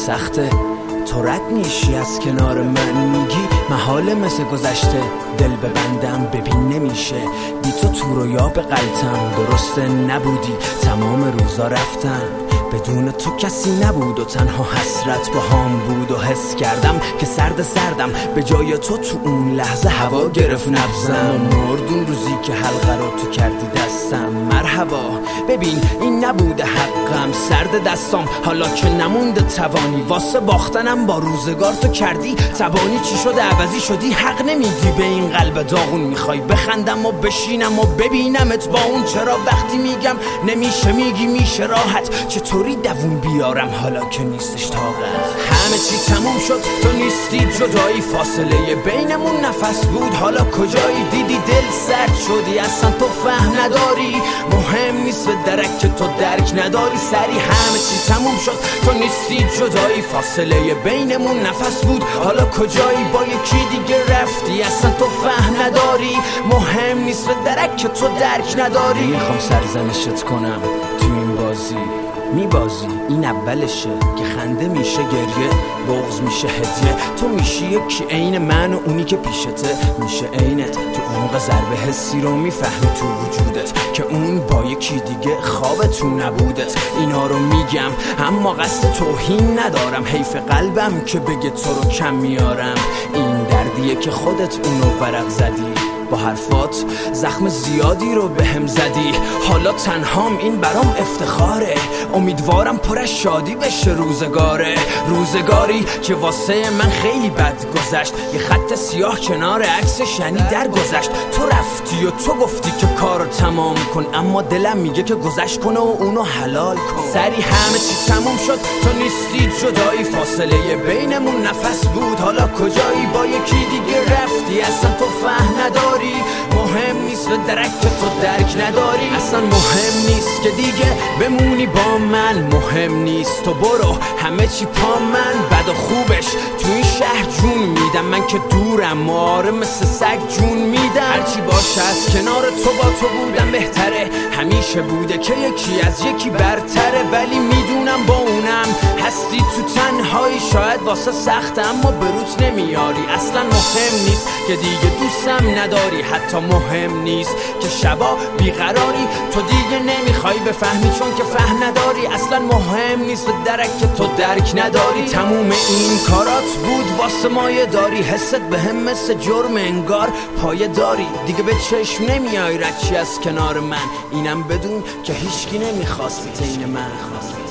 سخته تو رد میشی از کنار من، میگی محاله مثل گذشته دل ببندم ببین نمیشه، بی تو رویا به غلطم، درسته نبودی تمام روزا رفتم، بدون تو کسی نبود و تنها حسرت با هم بود و حس کردم که سردم به جای تو اون لحظه هوا گرفت نبزم و مرد اون روزی که حلقه رو تو کردی دستم. مرحبا ببین این نبوده حقم، سرد دستام حالا که نمونده توانی، واسه باختنم با روزگار تو کردی تبانی، چی شده عوضی شدی حق نمیدی به این قلب داغون، میخوای بخندم و بشینم و ببینمت با اون، چرا وقتی میگم نمیشه میگی میشه راحت، چطوری دوون بیارم حالا که نیستش طاقت، همه چی تموم شد تو نیستی جدایی، فاصله بینمون نفس بود حالا کجایی، دیدی دل سرد شدی اصلا تو فهم نداری، مهم نیست به درک که تو درک نداری، سری همه چی تموم شد تو نیستی جدایی، فاصله بینمون نفس بود حالا کجایی، با یکی دیگه رفتی اصلا تو فهم نداری، مهم نیست به درک که تو درک نداری. میخوام سرزنشت کنم تو این بازی میبازی، این اولشه که خنده میشه گریه، بغض میشه هدیه، تو میشی یکی عین من و اونی که پیشته میشه عینت، تو عمق ضربه حسی رو میفهمی تو وجودت که اون با یکی دیگه خواب تو نبودت، اینا رو میگم اما قصد توهین ندارم، حیف قلبم که بگه تو رو کم میارم، این دردیه که خودت اونو ورق زدی، با حرفات زخم زیادی رو بهم زدی، حالا تنهام این برام افتخاره، امیدوارم پر از شادی بشه روزگاری که واسه من خیلی بد گذشت، یه خط سیاه کنار عکسش یعنی در گذشت، تو رفتی و تو گفتی که کارو تمام کن، اما دلم میگه که گذشت کنه و اونو حلال کن، سری همه چی تموم شد تو نیستی جدایی، فاصله بینمون نفس بود حالا کجایی، با یکی دیگه رفتی اصلا تو فهم نداری، مهم نیست به درک که تو درک نداری، اصلا مهم نیست که دیگه بمونی با من، مهم نیست تو برو همه چی پا من، بد و خوبش تو این شهر جون میدم، من که دورم آره مثل سگ جون میدم، هرچی باشه از کنار تو با تو بودم بهتره، همیشه بوده که یکی از یکی برتره، ولی میدونم با اونم هستی تو تنهایی، شاید واسه سخت اما بروت نمیاری، اصلا مهم نیست که دیگه دوستم نداری، حتی مهم نیست که شبا بیقراری، تو دیگه نمیخوای بفهمی چون که فهم نداری، اصلا مهم نیست به درک که تو درک نداری، تموم این کارات بود واسه مایه داری، حست به هم مثل جرم انگار پایه داری، دیگه به چشم نمیای رچی از کنار من، اینم بدون که هیچکی نمیخواست تین من.